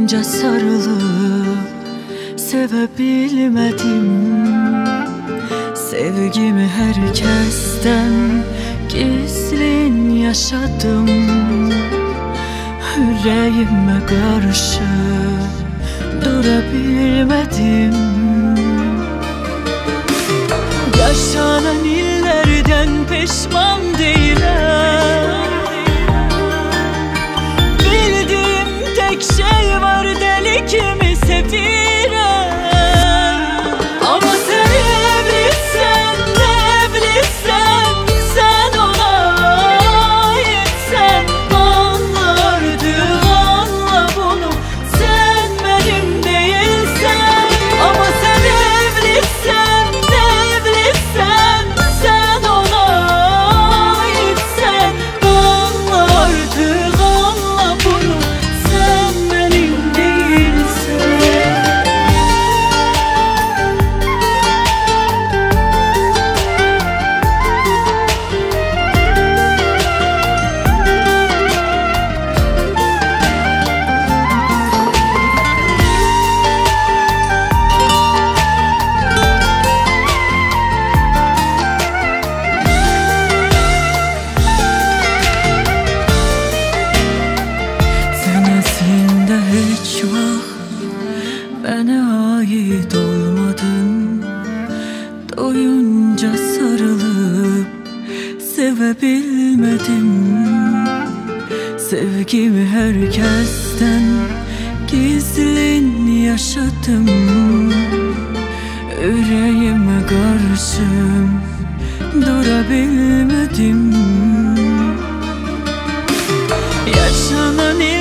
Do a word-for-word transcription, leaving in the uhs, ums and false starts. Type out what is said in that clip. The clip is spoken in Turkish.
Doyunca sarılıp sevebilmedim. Sevgimi herkesten gizlin yaşadım. Yüreğime karşı durabilmedim. Yaşanan illerden pişman değilim. Bildiğim tek şey var, deli kimi sevirem. Ama sen evlisin, evlisin, sen ona aitsen. Anla artık, anla bunu, sen benim değilsen. Ama sen evlisin, evlisin, sen ona aitsen. Anla artık, anla bunu, sen benim değilsen. Aslında hiç vaxt bana ait olmadın. Doyunca sarılıp sevebilmedim. Sevgimi herkesten gizlin yaşadım. Yüreğime karşı durabilmedim. Yaşanan